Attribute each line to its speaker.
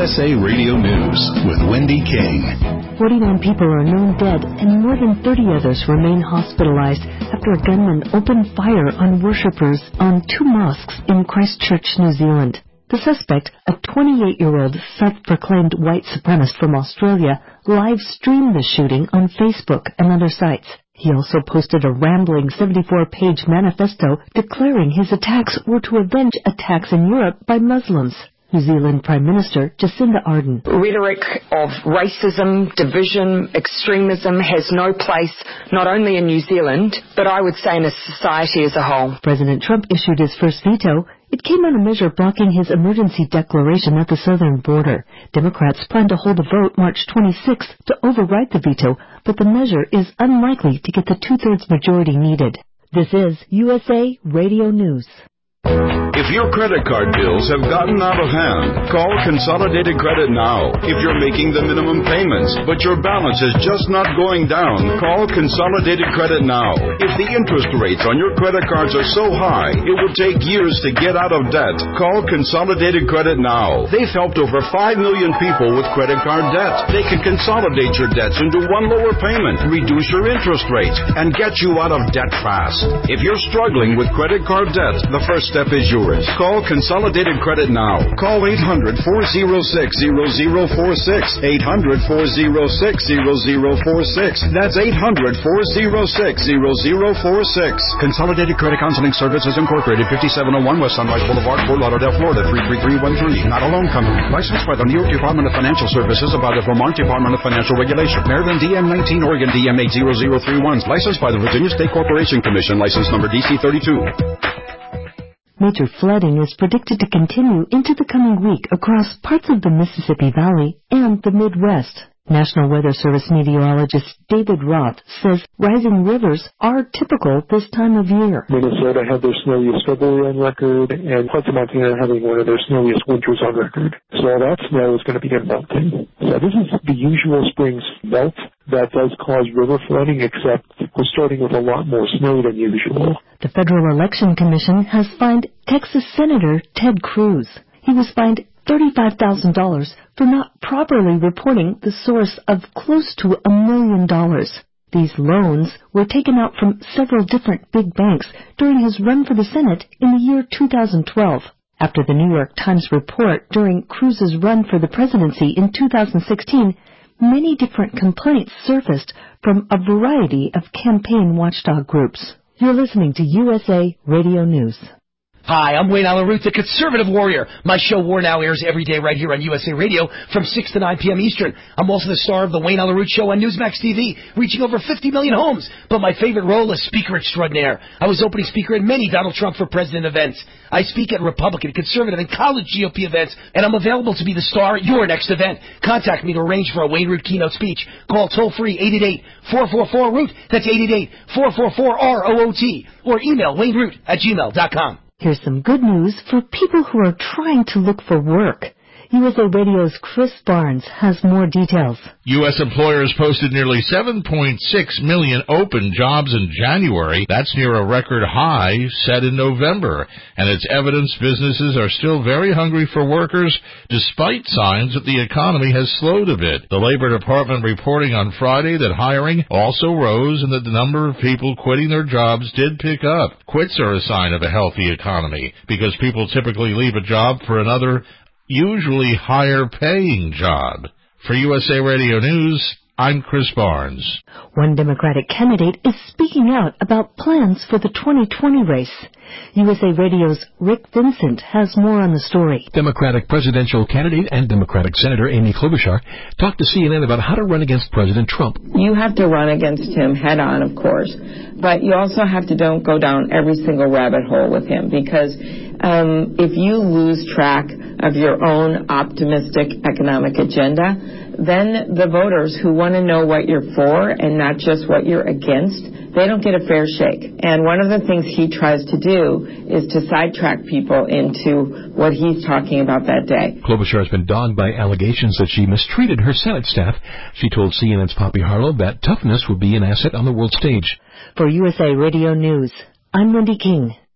Speaker 1: USA Radio News with Wendy King.
Speaker 2: 49 people are known dead and more than 30 others remain hospitalized after a gunman opened fire on worshippers on 2 mosques in Christchurch, New Zealand. The suspect, a 28-year-old self-proclaimed white supremacist from Australia, live-streamed the shooting on Facebook and other sites. He also posted a rambling 74-page manifesto declaring his attacks were to avenge attacks in Europe by Muslims. New Zealand Prime Minister Jacinda Ardern.
Speaker 3: Rhetoric of racism, division, extremism has no place not only in New Zealand, but I would say in a society as a whole.
Speaker 2: President Trump issued his first veto. It came on a measure blocking his emergency declaration at the southern border. Democrats plan to hold a vote March 26th to override the veto, but the measure is unlikely to get the 2/3 majority needed. This is USA Radio News.
Speaker 4: If your credit card bills have gotten out of hand, call Consolidated Credit now. If you're making the minimum payments, but your balance is just not going down, call Consolidated Credit now. If the interest rates on your credit cards are so high, it will take years to get out of debt, call Consolidated Credit now. They've helped over 5 million people with credit card debt. They can consolidate your debts into one lower payment, reduce your interest rates, and get you out of debt fast. If you're struggling with credit card debt, the first step is yours. Call Consolidated Credit now. Call 800-406-0046. 800-406-0046. That's 800-406-0046. Consolidated Credit Counseling Services Incorporated, 5701 West Sunrise Boulevard, Fort Lauderdale, Florida, 33313. Not a loan company. Licensed by the New York Department of Financial Services, by the Vermont Department of Financial Regulation. Maryland DM19, Oregon DM80031. Licensed by the Virginia State Corporation Commission. License number DC32.
Speaker 2: Major flooding is predicted to continue into the coming week across parts of the Mississippi Valley and the Midwest. National Weather Service meteorologist David Roth says rising rivers are typical this time of year.
Speaker 5: Minnesota had their snowiest February on record, and parts of Montana having one of their snowiest winters on record. So all that snow is going to begin melting. So this is the usual spring melt that does cause river flooding, except we're starting with a lot more snow than usual.
Speaker 2: The Federal Election Commission has fined Texas Senator Ted Cruz. He was fined $35,000 for not properly reporting the source of close to $1 million. These loans were taken out from several different big banks during his run for the Senate in the year 2012. After the New York Times report during Cruz's run for the presidency in 2016, many different complaints surfaced from a variety of campaign watchdog groups. You're listening to USA Radio News.
Speaker 6: Hi, I'm Wayne Allen Root, the Conservative Warrior. My show War Now airs every day right here on USA Radio from 6 to 9 p.m. Eastern. I'm also the star of the Wayne Allen Root Show on Newsmax TV, reaching over 50 million homes. But my favorite role is Speaker Extraordinaire. I was opening speaker at many Donald Trump for President events. I speak at Republican, Conservative, and college GOP events, and I'm available to be the star at your next event. Contact me to arrange for a Wayne Root keynote speech. Call toll-free 888-444-ROOT. That's 888-444-ROOT. Or email wayneroot@gmail.com.
Speaker 2: Here's some good news for people who are trying to look for work. USA Radio's Chris Barnes has more details.
Speaker 7: U.S. employers posted nearly 7.6 million open jobs in January. That's near a record high set in November. And it's evidence businesses are still very hungry for workers, despite signs that the economy has slowed a bit. The Labor Department reporting on Friday that hiring also rose and that the number of people quitting their jobs did pick up. Quits are a sign of a healthy economy because people typically leave a job for another, usually higher-paying job. For USA Radio News, I'm Chris Barnes.
Speaker 2: One Democratic candidate is speaking out about plans for the 2020 race. USA Radio's Rick Vincent has more on the story.
Speaker 8: Democratic presidential candidate and Democratic Senator Amy Klobuchar talked to CNN about how to run against President Trump.
Speaker 9: You have to run against him head on, of course, but you also have to don't go down every single rabbit hole with him, because if you lose track of your own optimistic economic agenda, then the voters who want to know what you're for and not just what you're against, they don't get a fair shake. And one of the things he tries to do is to sidetrack people into what he's talking about that day.
Speaker 8: Klobuchar has been dogged by allegations that she mistreated her Senate staff. She told CNN's Poppy Harlow that toughness would be an asset on the world stage.
Speaker 2: For USA Radio News, I'm Wendy King.